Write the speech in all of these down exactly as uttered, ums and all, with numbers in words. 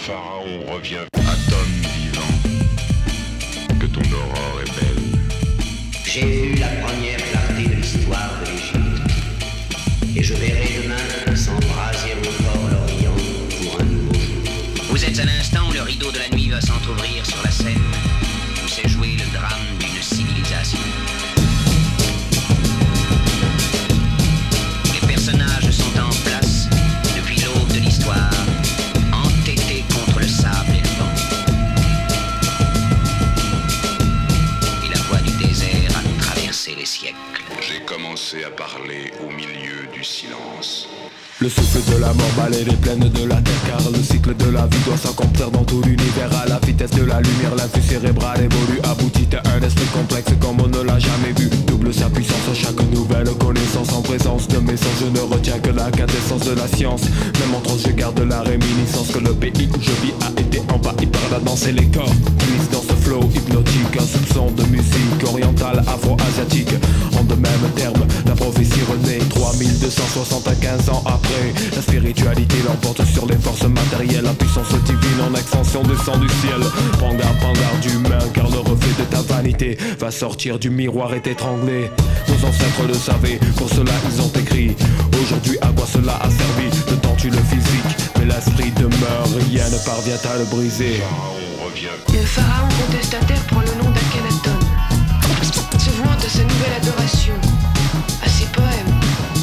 Pharaon revient. Aton vivant, que ton aurore est belle. J'ai vu la première clarté de l'histoire de l'Égypte, et je verrai demain s'embraser encore l'Orient pour un nouveau jour. Vous êtes à l'instant où le rideau de la nuit va s'entr'ouvrir sur la scène, où s'est joué le drame d'une civilisation. Les personnages sont en place depuis l'aube de l'histoire, entêtés contre le sable et le vent. Et la voix du désert a traversé les siècles. J'ai commencé à parler au milieu du silence. Le souffle de la mort balaye les plaines de la terre, car le cycle de la vie doit s'accomplir dans tout l'univers. À la vitesse de la lumière, l'influx cérébral évolue, aboutit à un esprit complexe comme on ne l'a jamais vu. Double sa puissance à chaque nouvelle connaissance. En présence de mes sens, je ne retiens que la quintessence de la science. Même en transe, je garde la réminiscence que le pays où je vis a été envahi par la danse et les corps glissent dans ce flow hypnotique. Un soupçon de musique orientale, afro-asiatique. En de mêmes termes, la prophétie renaît trois mille deux cent soixante-quinze ans après. La spiritualité l'emporte sur les forces matérielles. La puissance divine en extension descend du ciel. Prends garde, prends garde humain, car le reflet de ta vanité va sortir du miroir et t'étrangler. Nos ancêtres le savaient, pour cela ils ont écrit. Aujourd'hui à quoi cela a servi? Le temps tue le physique, mais l'esprit demeure, rien ne parvient à le briser. Pharaon revient. Le pharaon contestataire prend le nom d'Akhenaton, se vante à sa nouvelle adoration, à ses poèmes,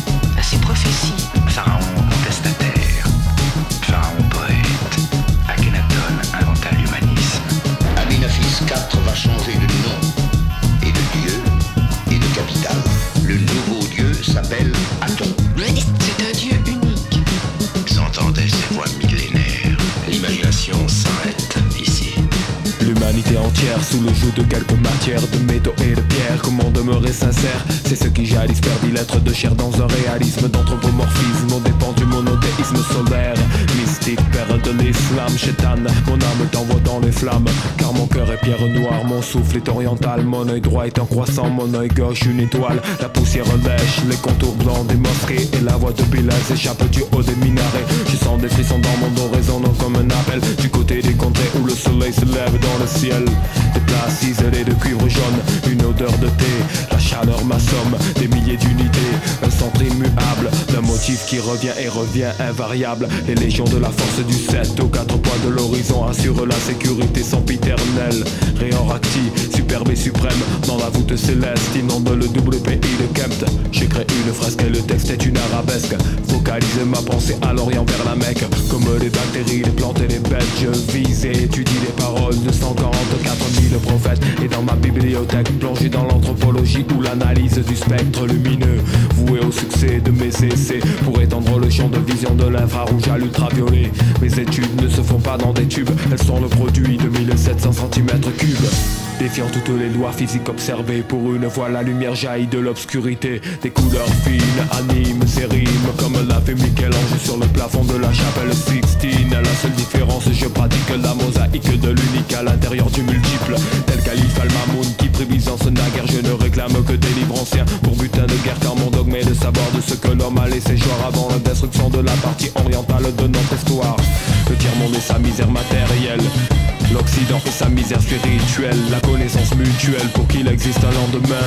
à ses prophéties. Pharaon contestataire, Pharaon poète, Akhenaton inventa l'humanisme. Amenophis quatre va changer de nom, et de dieu, et de capitale. Le nouveau dieu s'appelle Aton. C'est un dieu unique. S'entendaient ces voix millénaires. L'imagination s'arrête ici. L'humanité entière sous le joug de quelques matières, de métaux et de pierres. Comment demeurer sincère? C'est ce qui jadis perdit l'être de chair dans un réalisme d'anthropomorphisme. On dépend du monothéisme solaire. Mystique, père de l'islam, chétan, mon âme t'envoie dans les flammes. Car mon cœur est pierre noire, mon souffle est oriental. Mon œil droit est un croissant, mon œil gauche une étoile. La poussière lèche les contours blancs des mosquées, et la voix de Bilal s'échappe du haut des minarets. Je sens des frissons dans mon dos résonnant comme un appel du côté des contrées où le soleil se lève dans le ciel. Des places ciselées de cuivre jaune, une odeur de thé. La chaleur m'assomme, des milliers d'unités. Un centre immuable, d'un motif qui revient et revient invariable. Les légions de la force du sept aux quatre points de l'horizon assurent la sécurité sempiternelle. Rayon Rakti, superbe et suprême, dans la voûte céleste inonde le double pays de Kempt. J'ai créé une fresque et le texte est une arabesque. Focalise ma pensée à l'orient vers la Mecque. Comme les bactéries, les plantes et les bêtes, je vise et étudie les paroles de cent quarante-quatre mille prophètes. Et dans ma bibliothèque, plongé dans l'anthropologie ou l'analyse du spectre lumineux, voué au succès de mes essais pour étendre le champ de vision de l'infrarouge à l'ultraviolet. Mes études ne se font pas dans des tubes, elles sont le produit de mille sept cents centimètres cubes. Défiant toutes les lois physiques observées, pour une fois la lumière jaillit de l'obscurité. Des couleurs fines animent ces rimes comme l'a fait Michel-Ange sur le plafond de la chapelle Sixtine. La seule différence, je pratique la mosaïque de l'unique à l'intérieur du multiple. Tel Khalif al-Mamoun qui prévisance naguère, je ne réclame que des livres anciens pour butin de guerre, car mon dogme est de savoir de ce que l'homme a laissé jour avant la destruction de la partie orientale de notre histoire. Le tiers-monde et sa misère matérielle, l'Occident et sa misère spirituelle, la connaissance mutuelle pour qu'il existe un lendemain.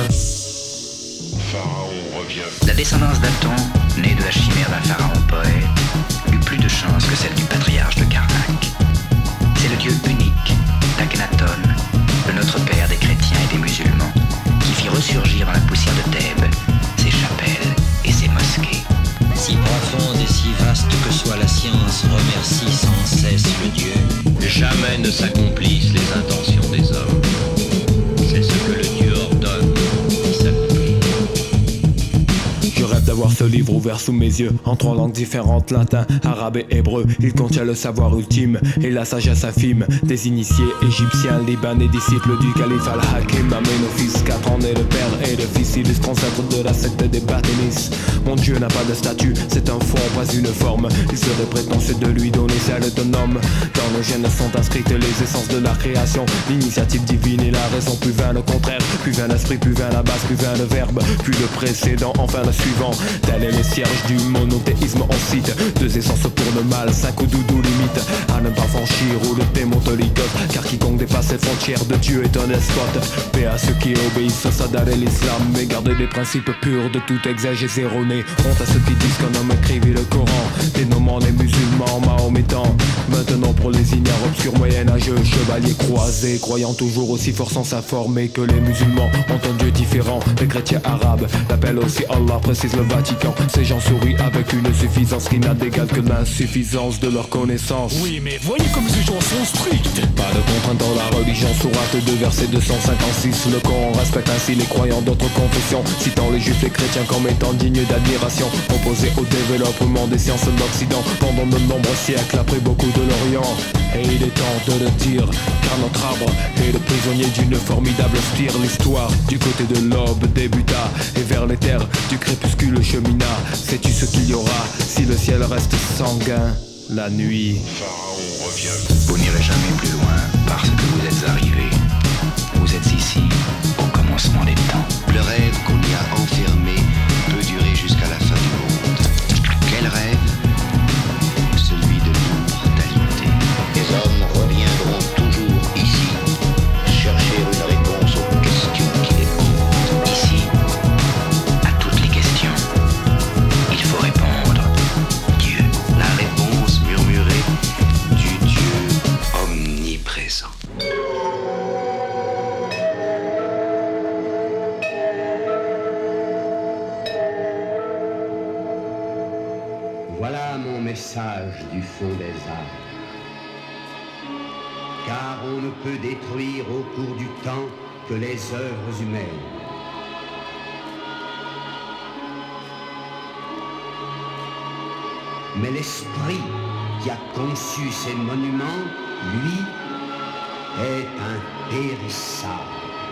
Pharaon revient. La descendance d'Aton, née de la chimère d'un pharaon poète, eut plus de chance que celle du patriarche de Karnak. C'est le dieu unique d'Akhenaton, le Notre Père des chrétiens et des musulmans, qui fit ressurgir dans la poussière de Thèbes ses chapelles et ses mosquées. Si profonde et si vaste que soit la science, remercie sans cesse le Dieu. Jamais ne s'accomplissent les intentions des hommes. C'est ce que le Dieu ordonne qui s'accomplit. Je rêve d'avoir ce livre ouvert sous mes yeux, en trois langues différentes, latin, arabe et hébreu. Il contient le savoir ultime et la sagesse infime des initiés égyptiens, libanais, disciples du calife al-Hakim. Amenophis quatre en est le père et le fils, illustre ancêtre de la secte des Bathénis. Mon Dieu n'a pas de statut, c'est un fond, pas une forme. Il serait prétentieux de lui donner celle d'un homme. Dans nos gènes sont inscrites les essences de la création, l'initiative divine et la raison. Plus vain le contraire, plus vain l'esprit, plus vain la base, plus vain le verbe, puis le précédent, enfin le suivant. Tel est le cierge du monothéisme, on cite deux essences pour le mal, cinq ou doudou limite à ne pas franchir ou le démon te ligote. Car quiconque dépasse les frontières de Dieu est un despote. Paix à ceux qui obéissent au Sadat et l'islam, mais garder les principes purs de toute exégèse erronée. Honte à ceux qui disent qu'un homme écrivit le Coran, dénommant les musulmans mahométans. Maintenant pour les ignares obscurs moyenâgeux, chevaliers croisés, croyant toujours aussi fort sans s'informer que les musulmans ont un Dieu différent. Les chrétiens arabes l'appellent aussi Allah, précise le Vatican. Ces gens sourient avec une suffisance qui n'a d'égal que l'insuffisance de leur connaissance. Oui, mais voyez comme ces gens sont stricts. Pas de contrainte dans la religion, sourate deux verset deux cent cinquante-six. Le Coran respecte ainsi les croyants d'autres confessions, citant les juifs et chrétiens comme étant dignes d'admiration, opposés au développement des sciences de l'Occident pendant de nombreux siècles après beaucoup de l'Orient. Et il est temps de le dire, car notre arbre est le prisonnier d'une formidable spire. L'histoire du côté de l'aube débuta, et vers les terres du crépuscule chemina. Sais-tu ce qu'il y aura si le ciel reste sanguin la nuit? Pharaon revient. Vous n'irez jamais plus loin parce que vous êtes arrivés. Vous êtes ici au commencement des temps. Le rêve qu'on y a enfermé peut durer jusqu'à la fin du monde. Quel rêve? Celui de l'immortalité. Les hommes reviendront toujours ici, chercher une réponse aux questions qui les hantent. Ici, à toutes les questions, il faut répondre Dieu. La réponse murmurée du Dieu omniprésent. Voilà mon message du fond des arbres. Car on ne peut détruire au cours du temps que les œuvres humaines. Mais l'esprit qui a conçu ces monuments, lui, est impérissable.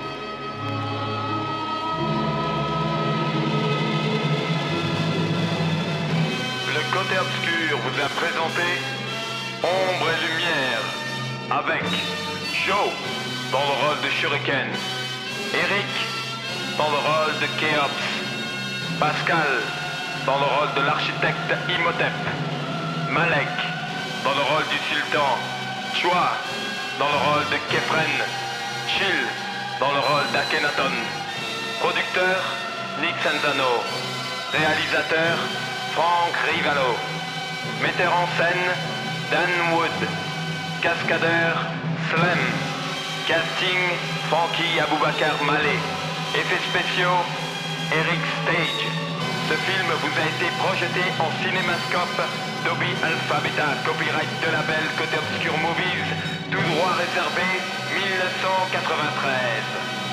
Le côté obscur vous a présenté Ombre et Lumière avec Joe dans le rôle de Shuriken, Eric dans le rôle de Khéops, Pascal dans le rôle de l'architecte Imhotep, Malek dans le rôle du sultan, Chua dans le rôle de Kefren, Chill dans le rôle d'Akhenaton. Producteur Nick Sanzano. Réalisateur Frank Rivalo. Metteur en scène Dan Wood. Cascadeur Slem. Casting Frankie Aboubakar Malé. Effets spéciaux Eric Stage. Ce film vous a été projeté en cinémascope Dolby Alpha Beta, copyright de label Côté Obscur Movies, tout droit réservé mille neuf cent quatre-vingt-treize.